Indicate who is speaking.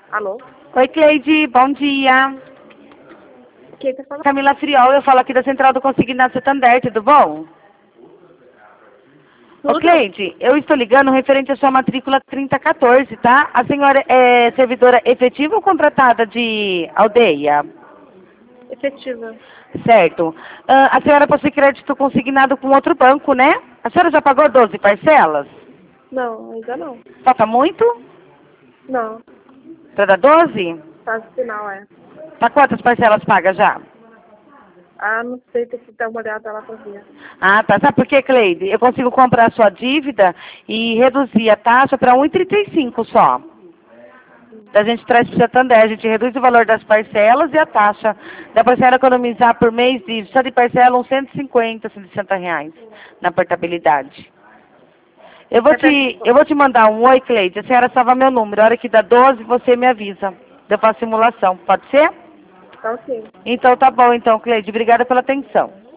Speaker 1: Alô?
Speaker 2: Oi, Cleide, bom dia.
Speaker 1: Quem tá falando?
Speaker 2: Camila Friol, eu falo aqui da Central do Consignado Santander, tudo bom? Ô,
Speaker 1: Tudo?
Speaker 2: Cleide, eu estou ligando referente à sua matrícula 3014, tá? A senhora é servidora efetiva ou contratada de aldeia?
Speaker 1: Efetiva.
Speaker 2: Certo. A senhora possui crédito consignado com outro banco, né? A senhora já pagou 12 parcelas?
Speaker 1: Não, ainda não.
Speaker 2: Falta muito?
Speaker 1: Não,
Speaker 2: Para dar 12?
Speaker 1: fase final é.
Speaker 2: Tá quantas parcelas pagas já?
Speaker 1: Ah, não sei, tem que dar uma olhada lá pra ver.
Speaker 2: Ah, tá. Sabe por quê, Cleide? Eu consigo comprar a sua dívida e reduzir a taxa para 1,35 só. A gente traz para o Santander, a gente reduz o valor das parcelas e a taxa. Dá para a senhora economizar por mês só de parcela uns 150, 160 reais na portabilidade. Eu vou te mandar um oi, Cleide. A senhora salva meu número. A hora que dá 12, você me avisa. Eu faço simulação. Pode ser?
Speaker 1: Tá ok.
Speaker 2: Então tá bom, então, Cleide. Obrigada pela atenção.